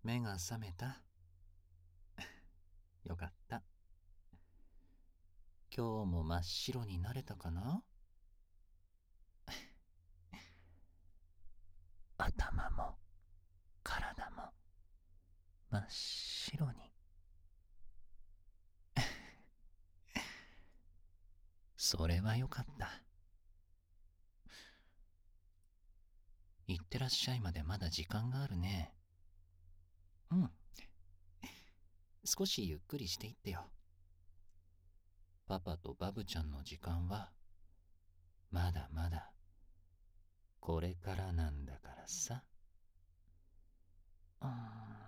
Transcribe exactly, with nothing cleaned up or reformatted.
目が覚めた？よかった。今日も真っ白になれたかな？頭も体も真っ白に。それはよかった。行ってらっしゃいまでまだ時間があるね。うん。少しゆっくりしていってよ。パパとバブちゃんの時間はまだまだこれからなんだからさ。うーん。